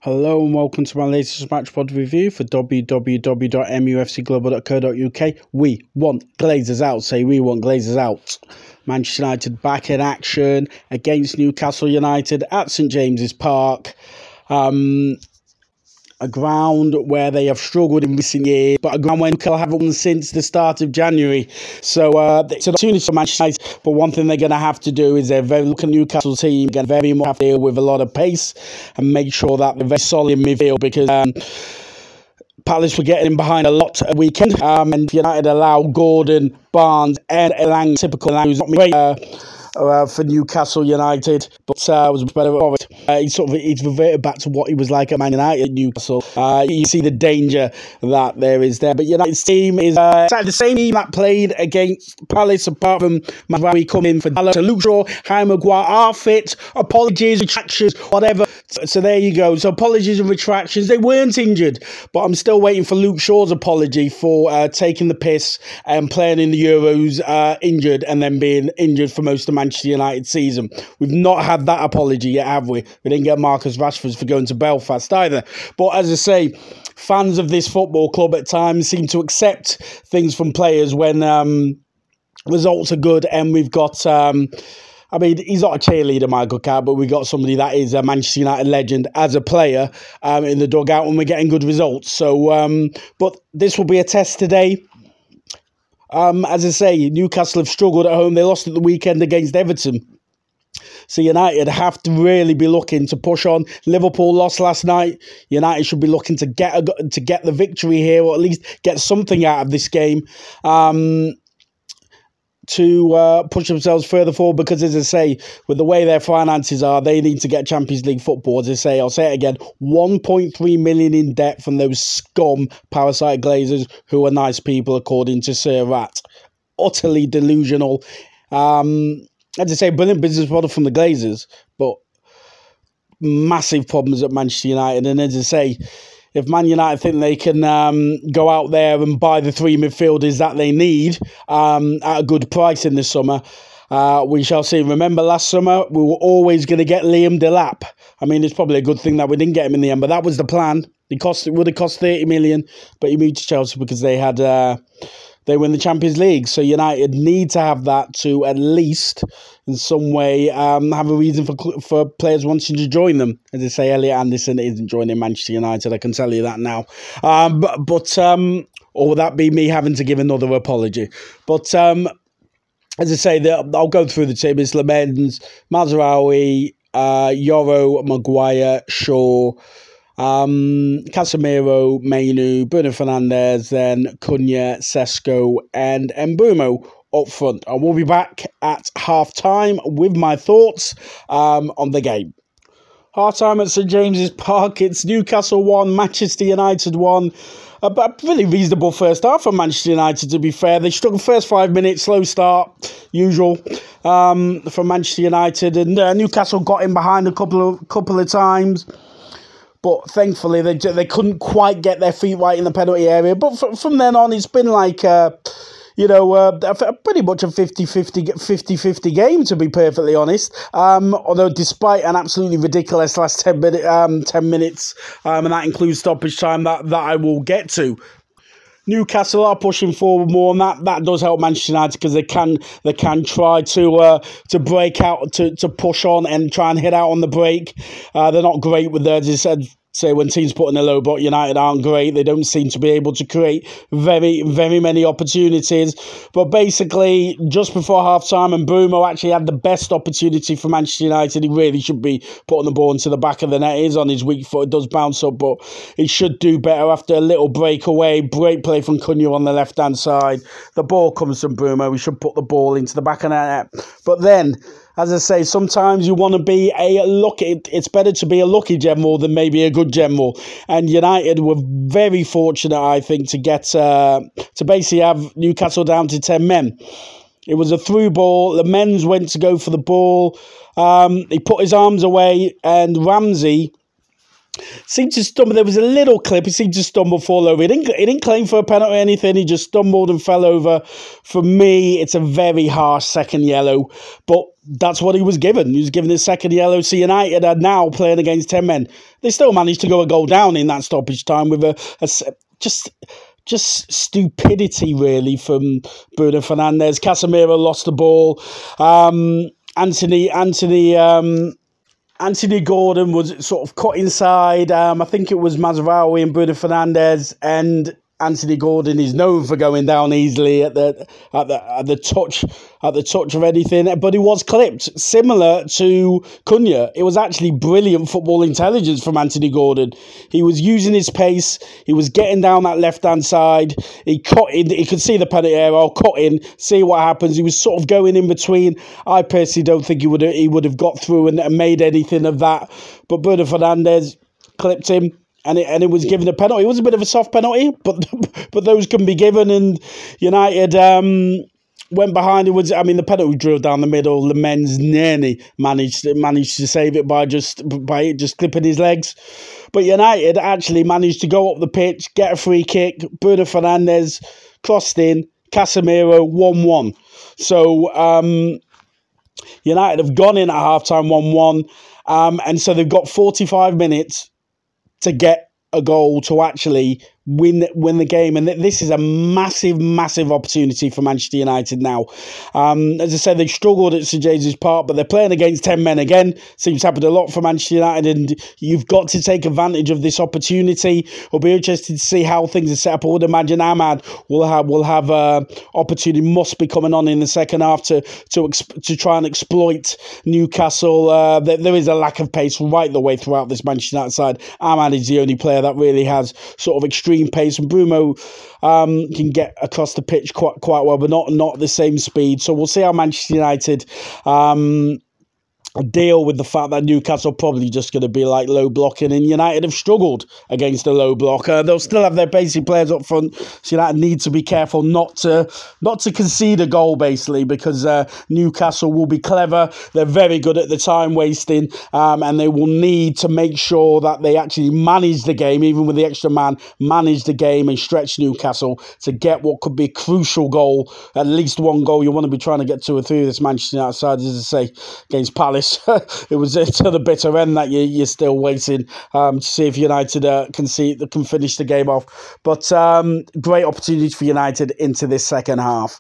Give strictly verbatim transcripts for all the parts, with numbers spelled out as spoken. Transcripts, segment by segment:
Hello and welcome to my latest match pod review for w w w dot m u f c global dot co dot u k. We want Glazers out. Say we want Glazers out. Manchester United back in action against Newcastle United at St James's Park. Um, a ground where they have struggled in recent years, but a ground where Newcastle haven't won since the start of January. So uh, it's an opportunity for Manchester United, but one thing they're going to have to do is they're very look at Newcastle team, going to very much have to deal with a lot of pace and make sure that they're very solid in midfield because um, Palace were getting in behind a lot at weekend, um, and United allow Gordon, Barnes, and Elang, typical Elang, who's not great uh, uh, for Newcastle United, but uh, was better for it. Uh, he's sort of he's reverted back to what he was like at Man United at Newcastle. Uh, you see the danger that there is there, but United's team is uh, the same team that played against Palace, apart from Mazraoui coming for Dallas. So Luke Shaw, Harry Maguire are fit. Apologies, retractions, whatever. So, so there you go. So apologies and retractions. They weren't injured, but I'm still waiting for Luke Shaw's apology for uh, taking the piss and playing in the Euros uh, injured and then being injured for most of Manchester United season. We've not had that apology yet, have we? We didn't get Marcus Rashford for going to Belfast either. But as I say, fans of this football club at times seem to accept things from players when um, results are good, and we've got... Um, I mean, he's not a cheerleader, Michael Carrick, but we got somebody that is a Manchester United legend as a player um, in the dugout when we're getting good results. So, um, but this will be a test today. Um, as I say, Newcastle have struggled at home. They lost at the weekend against Everton. So United have to really be looking to push on. Liverpool lost last night. United should be looking to get a, to get the victory here, or at least get something out of this game. Um... to uh, push themselves further forward, because as I say, with the way their finances are, they need to get Champions League football. As I say, I'll say it again, one point three million in debt from those scum parasite Glazers, who are nice people according to Sir Rat. Utterly delusional. Um, as I say, brilliant business model from the Glazers, but massive problems at Manchester United. And as I say, if Man United think they can um, go out there and buy the three midfielders that they need um, at a good price in the summer, uh, we shall see. Remember last summer, we were always going to get Liam Delap. I mean, it's probably a good thing that we didn't get him in the end, but that was the plan. It cost, it would have cost thirty million, but he moved to Chelsea because they had... Uh, They win the Champions League, so United need to have that to at least, in some way, um, have a reason for for players wanting to join them. As I say, Elliot Anderson isn't joining Manchester United, I can tell you that now. Um, but, but um, or would that be me having to give another apology? But um, as I say, the, I'll go through the team. It's Lemens, Mazraoui, uh, Yoro, Maguire, Shaw, Um, Casemiro, Mainu, Bruno Fernandes, then Cunha, Sesko, and Mbeumo up front. I will be back at half time with my thoughts um, on the game. Half time at St James's Park. It's Newcastle one, Manchester United one. A, a really reasonable first half for Manchester United, to be fair. They struggled first five minutes, slow start, usual um, for Manchester United, and uh, Newcastle got in behind a couple of couple of times. But thankfully, they they couldn't quite get their feet right in the penalty area. But f- from then on, it's been like, uh, you know, uh, a, pretty much a fifty-fifty game, to be perfectly honest. Um, although despite an absolutely ridiculous last ten, minute, um, ten minutes, um, and that includes stoppage time, that, that I will get to. Newcastle are pushing forward more, and that, that does help Manchester United, because they can they can try to uh, to break out, to, to push on and try and hit out on the break. Uh, they're not great with theirs. As I said, say when teams put in a low block, United aren't great. They don't seem to be able to create very, very many opportunities. But basically, just before half-time, and Mbeumo actually had the best opportunity for Manchester United. He really should be putting the ball into the back of the net. It is on his weak foot. It does bounce up, but he should do better after a little breakaway. Great play from Cunha on the left-hand side. The ball comes from Mbeumo. We should put the ball into the back of the net. But then, as I say, sometimes you want to be a lucky... It's better to be a lucky general than maybe a good general. And United were very fortunate, I think, to get... Uh, to basically have Newcastle down to ten men. It was a through ball. The men's went to go for the ball. Um, he put his arms away, and Ramsey seemed to stumble. There was a little clip. He seemed to stumble, fall over. He didn't, he didn't claim for a penalty or anything. He just stumbled and fell over. For me, it's a very harsh second yellow. But that's what he was given. He was given his second yellow. So United are now playing against ten men. They still managed to go a goal down in that stoppage time with a, a just just stupidity, really, from Bruno Fernandes. Casemiro lost the ball. Um, Anthony Anthony um, Anthony Gordon was sort of cut inside. Um, I think it was Mazraoui and Bruno Fernandes, and Anthony Gordon is known for going down easily at the at the at the touch at the touch of anything, but he was clipped, similar to Cunha. It was actually brilliant football intelligence from Anthony Gordon. He was using his pace. He was getting down that left hand side. He cut in. He could see the penalty area. Or cut in, see what happens. He was sort of going in between. I personally don't think he would he would have got through and, and made anything of that. But Bruno Fernandes clipped him. And it, and it was given a penalty. It was a bit of a soft penalty, but but those can be given. And United um, went behind. It was, I mean, the penalty drilled down the middle. Lemens nearly managed managed to save it by just by just clipping his legs. But United actually managed to go up the pitch, get a free kick. Bruno Fernandes crossed in. Casemiro one one. So um, United have gone in at halftime one one, um, and so they've got forty-five minutes to get a goal to actually win win the game. And this is a massive, massive opportunity for Manchester United now. Um, as I said, they struggled at St James's Park, but they're playing against ten men again. Seems to happen a lot for Manchester United, and you've got to take advantage of this opportunity. We'll be interested to see how things are set up. I would imagine Ahmad will have will have uh, opportunity, must be coming on in the second half to to to try and exploit Newcastle. Uh, there, there is a lack of pace right the way throughout this Manchester United side. Ahmad is the only player that really has sort of extreme pace, and Bruno um, can get across the pitch quite quite well, but not not the same speed. So we'll see how Manchester United um, deal with the fact that Newcastle probably just going to be like low blocking, and United have struggled against a low block. Uh, they'll still have their basic players up front, so United need to be careful not to not to concede a goal, basically, because uh, Newcastle will be clever. They're very good at the time wasting, um, and they will need to make sure that they actually manage the game, even with the extra man, manage the game and stretch Newcastle to get what could be a crucial goal, at least one goal. You want to be trying to get two or three of this Manchester United side, as I say, against Palace. It was to the bitter end that you, you're still waiting um, to see if United uh, can see can finish the game off. But um, great opportunity for United into this second half.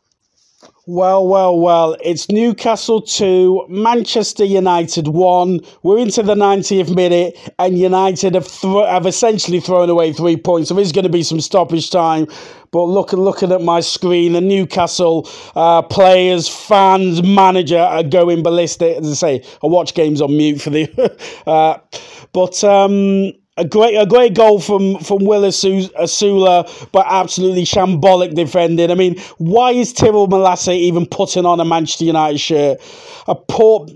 Well, well, well, it's Newcastle two, Manchester United one. We're into the ninetieth minute, and United have, th- have essentially thrown away three points. There is going to be some stoppage time, but look, looking at my screen, the Newcastle uh, players, fans, manager are going ballistic. As I say, I watch games on mute for the... uh, but... Um, A great, a great goal from from Will Asula, but absolutely shambolic defending. I mean, why is Tyrell Malacia even putting on a Manchester United shirt? A poor,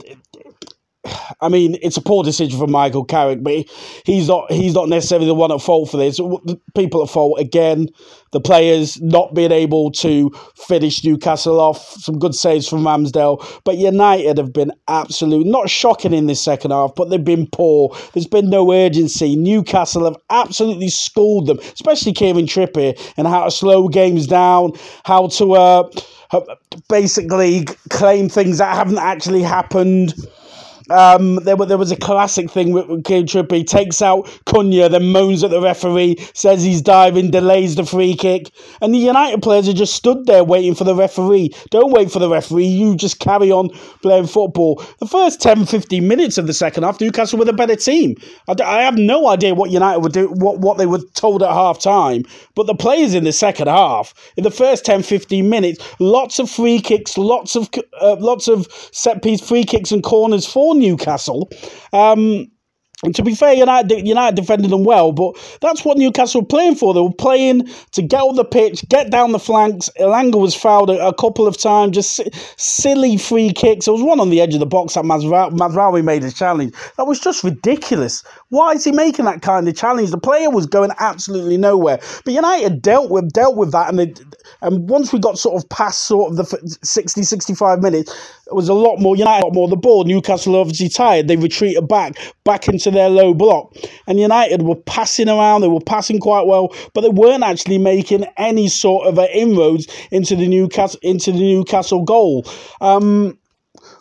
I mean, it's a poor decision from Michael Carrick, but he's not he's not necessarily the one at fault for this. The people at fault again. The players not being able to finish Newcastle off. Some good saves from Ramsdale. But United have been absolute, not shocking in this second half, but they've been poor. There's been no urgency. Newcastle have absolutely schooled them, especially Kieran Trippier, and how to slow games down, how to uh, basically claim things that haven't actually happened. Um, there, there was a classic thing with Kieran Trippier. He takes out Cunha, then moans at the referee, says he's diving, delays the free kick. And the United players are just stood there waiting for the referee. Don't wait for the referee. You just carry on playing football. The first ten, fifteen minutes of the second half, Newcastle were the better team. I, I have no idea what United would do, what, what they were told at half time. But the players in the second half, in the first ten, fifteen minutes, lots of free kicks, lots of uh, lots of set piece free kicks and corners for Newcastle. Um, and to be fair, United, United defended them well, but that's what Newcastle were playing for. They were playing to get on the pitch, get down the flanks. Elanga was fouled a, a couple of times, just si- silly free kicks. There was one on the edge of the box that Mazra- Mazraoui made a challenge. That was just ridiculous. Why is he making that kind of challenge? The player was going absolutely nowhere. But United dealt with dealt with that, and they, and once we got sort of past sort of the sixty, sixty-five minutes, it was a lot more United, a lot more the ball. Newcastle obviously tired. They retreated back, back into their low block. And United were passing around. They were passing quite well, but they weren't actually making any sort of uh, inroads into the Newcastle into the Newcastle goal. Um,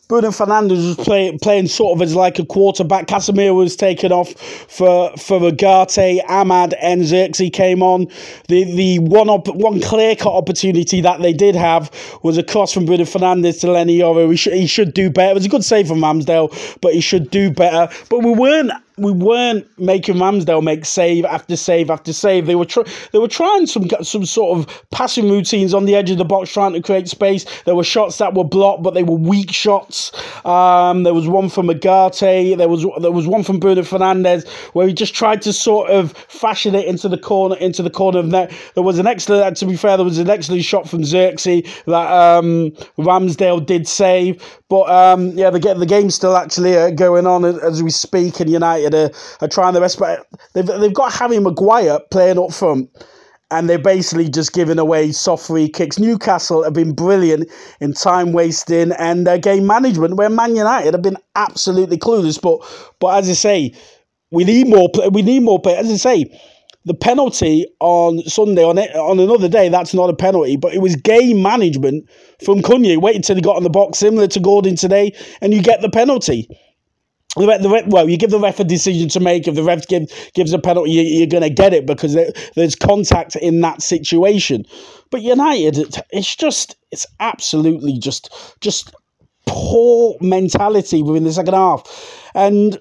Bruno Fernandes was play, playing sort of as like a quarterback. Casemiro was taken off for for Ugarte. Ahmad and Xerxes came on. The the one op, one clear cut opportunity that they did have was a cross from Bruno Fernandes to Lenny Yoro. He should he should do better. It was a good save from Ramsdale, but he should do better. But we weren't. We weren't making Ramsdale make save after save after save. They were tr- they were trying some some sort of passing routines on the edge of the box, trying to create space. There were shots that were blocked, but they were weak shots. Um, there was one from Ugarte. There was there was one from Bruno Fernandes where he just tried to sort of fashion it into the corner into the corner of net. There was an excellent. To be fair, there was an excellent shot from Xerxes that um, Ramsdale did save. But um, yeah, the the game's still actually uh, going on as we speak, and United are, are trying their best. But they've they've got Harry Maguire playing up front, and they're basically just giving away soft free kicks. Newcastle have been brilliant in time wasting and uh, game management, where Man United have been absolutely clueless. But but as I say, we need more. We need more play. As I say. The penalty on Sunday, on it, on another day, that's not a penalty, but it was game management from Cunha. Wait until he got on the box, similar to Gordon today, and you get the penalty. The, the, well, you give the ref a decision to make. If the ref give, gives a penalty, you, you're going to get it because there, there's contact in that situation. But United, it's just, it's absolutely just, just poor mentality within the second half. And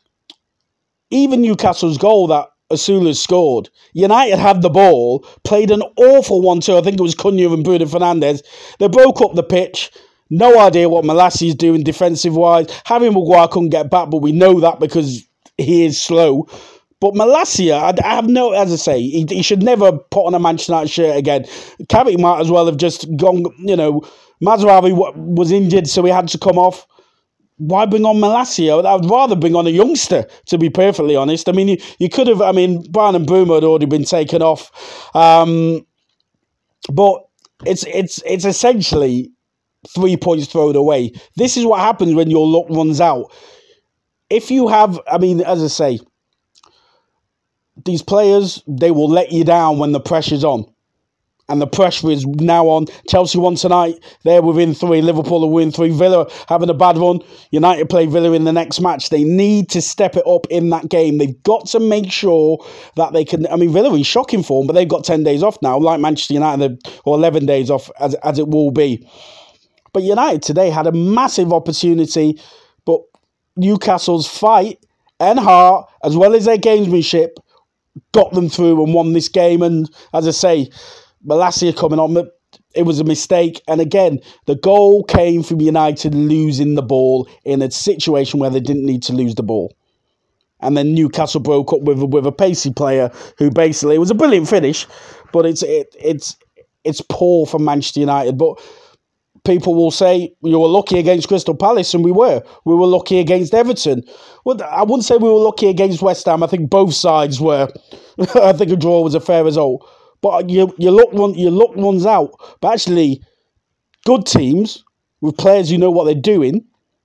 even Newcastle's goal that Asula scored. United had the ball, played an awful one too. I think it was Cunha and Bruno Fernandes. They broke up the pitch. No idea what Malacia is doing defensive-wise. Harry Maguire couldn't get back, but we know that because he is slow. But Malacia, I, I have no, as I say, he, he should never put on a Manchester United shirt again. Carrick might as well have just gone, you know, Mazraoui was injured, so he had to come off. Why bring on Malacia? I'd rather bring on a youngster, to be perfectly honest. I mean, you, you could have, I mean, Brian and Bruma had already been taken off. Um, but it's it's it's essentially three points thrown away. This is what happens when your luck runs out. If you have, I mean, as I say, these players, they will let you down when the pressure's on. And the pressure is now on. Chelsea won tonight. They're within three. Liverpool are within three. Villa having a bad run. United play Villa in the next match. They need to step it up in that game. They've got to make sure that they can... I mean, Villa is shocking form, but they've got ten days off now, like Manchester United, or eleven days off, as, as it will be. But United today had a massive opportunity, but Newcastle's fight and heart, as well as their gamesmanship, got them through and won this game. And as I say... Malacia coming on, it was a mistake. And again, the goal came from United losing the ball in a situation where they didn't need to lose the ball. And then Newcastle broke up with, with a pacey player who basically, it was a brilliant finish, but it's it, it's it's poor from Manchester United. But people will say, you were lucky against Crystal Palace, and we were. We were lucky against Everton. Well, I wouldn't say we were lucky against West Ham. I think both sides were. I think a draw was a fair result. But you you look one you look ones out. But actually, good teams with players who know what they're doing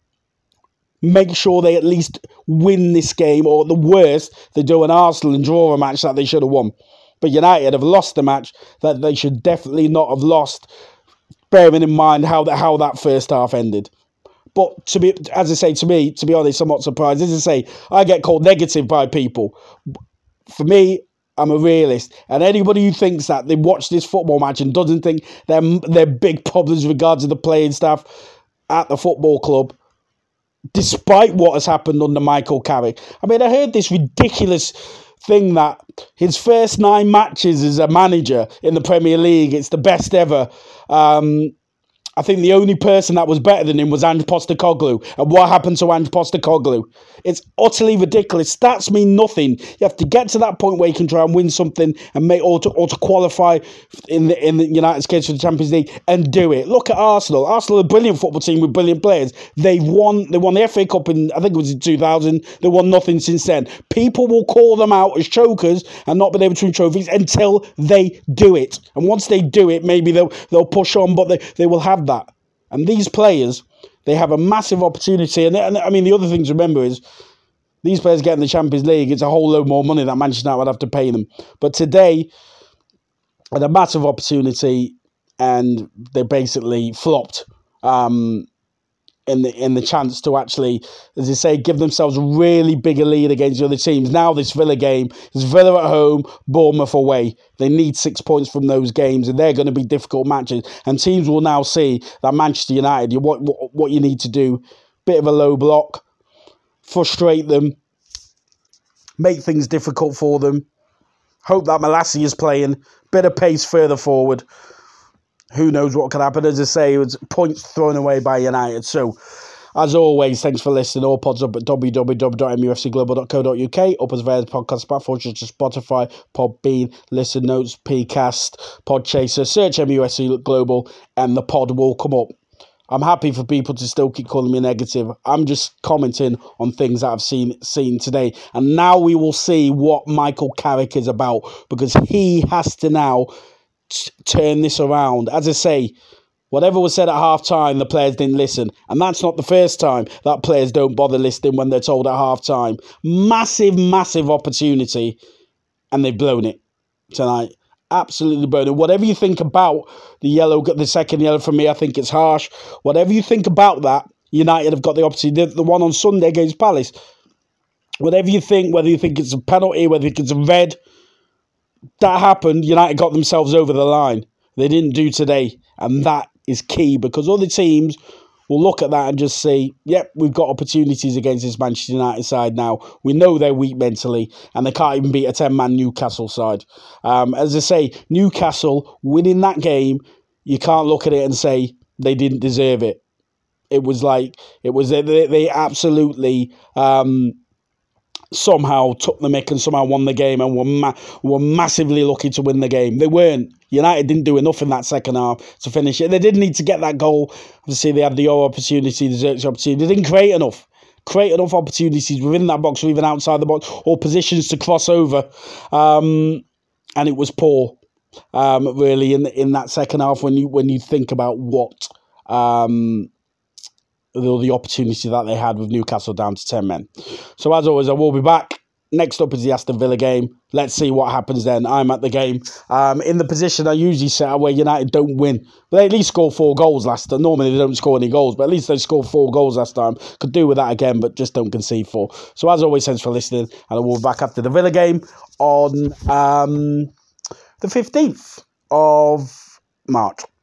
make sure they at least win this game, or at the worst, they do an Arsenal and draw a match that they should have won. But United have lost a match that they should definitely not have lost, bearing in mind how that how that first half ended. But to be, as I say, to me, to be honest, I'm not surprised. As I say, I get called negative by people. For me, I'm a realist, and anybody who thinks that they watch this football match and doesn't think there are big problems with regards to the playing staff at the football club, despite what has happened under Michael Carrick. I mean, I heard this ridiculous thing that his first nine matches as a manager in the Premier League, it's the best ever. Um, I think the only person that was better than him was Ange Postecoglou. And what happened to Ange Postecoglou? It's utterly ridiculous. Stats mean nothing. You have to get to that point where you can try and win something and make or to, or to qualify in the in the United's case for the Champions League and do it. Look at Arsenal. Arsenal are a brilliant football team with brilliant players. They've won. They won the F A Cup in, I think it was in two thousand. They won nothing since then. People will call them out as chokers and not been able to win trophies until they do it. And once they do it, maybe they'll they'll push on, but they, they will have that. And these players, they have a massive opportunity. And, and I mean, the other thing to remember is these players getting the Champions League, it's a whole load more money that Manchester United would have to pay them. But today, had a massive opportunity and they basically flopped. Um, in the in the chance to actually, as they say, give themselves a really bigger lead against the other teams. Now this Villa game is Villa at home, Bournemouth away. They need six points from those games, and they're going to be difficult matches. And teams will now see that Manchester United, you, what, what what you need to do, bit of a low block, frustrate them, make things difficult for them. Hope that Malacia is playing, bit of pace further forward. Who knows what could happen? As I say, it was points thrown away by United. So, as always, thanks for listening. All pods up at w w w dot m u f c global dot co dot u k. Up as various podcast platforms such as Spotify, Podbean, Listen Notes, Pcast, Podchaser. Search M U F C Global and the pod will come up. I'm happy for people to still keep calling me negative. I'm just commenting on things that I've seen seen today. And now we will see what Michael Carrick is about, because he has to now t- turn this around. As I say, whatever was said at half-time, the players didn't listen. And that's not the first time that players don't bother listening when they're told at half-time. Massive, massive opportunity, and they've blown it tonight. Absolutely blown it. Whatever you think about the yellow, the second yellow for me, I think it's harsh. Whatever you think about that, United have got the opportunity. The, the one on Sunday against Palace. Whatever you think, whether you think it's a penalty, whether you think it's a red, that happened. United got themselves over the line. They didn't do today. And that is key, because other teams will look at that and just say, yep, we've got opportunities against this Manchester United side now. We know they're weak mentally, and they can't even beat a ten-man Newcastle side. Um, as I say, Newcastle winning that game, you can't look at it and say they didn't deserve it. It was like, it was they, they absolutely um, somehow took the mick and somehow won the game, and were, ma- were massively lucky to win the game. They weren't. United didn't do enough in that second half to finish it. They didn't need to get that goal. Obviously, they had the opportunity, the Xerxes opportunity. They didn't create enough. Create enough opportunities within that box or even outside the box, or positions to cross over. Um, and it was poor, um, really, in in that second half when you when you think about what um, the, the opportunity that they had with Newcastle down to ten men. So, as always, I will be back. Next up is the Aston Villa game. Let's see what happens then. I'm at the game. Um, in the position I usually set where United don't win. But they at least scored four goals last time. Normally they don't score any goals, but at least they scored four goals last time. Could do with that again, but just don't concede four. So as always, thanks for listening. And I will be back after the Villa game on um, the fifteenth of March.